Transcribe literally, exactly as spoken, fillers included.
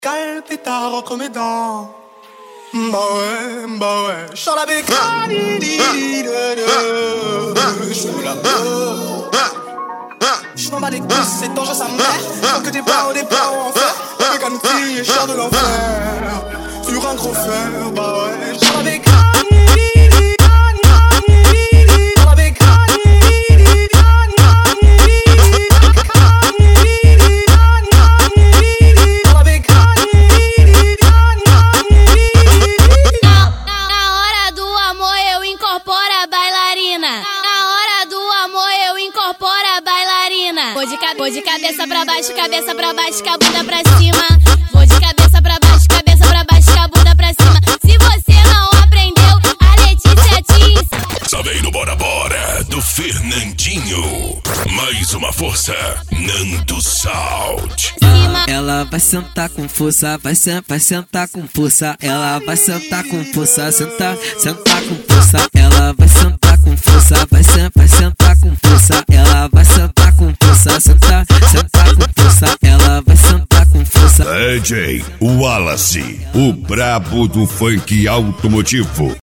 Calpitaro comme dents. Bah ouais, bah ouais. J'suis la bécane. J'fais la peur. J'm'en bats les couilles, c'est dangereux sa mère. Tant que t'es pas au départ en fer. La bécane fille, chère de l'enfer. Sur un gros fer, bah ouais. J'suis la bécane. Vou de, ca vou de cabeça pra baixo, cabeça pra baixo, com a bunda pra cima. Vou de cabeça pra baixo, cabeça pra baixo, com a bunda pra cima. Se você não aprendeu, a Letícia te ensina. Só vem no Bora Bora do Fernandinho. Mais uma força, Nando Salt. Ela vai sentar com força, vai, sen vai sentar com força. Ela vai sentar com força, sentar, sentar com força. Ela vai sentar com força, vai, sen vai sentar com força. Ela vai sentar com força, sentar, sentar com força. Ela vai sentar com força. D J Wallace, o brabo do funk automotivo.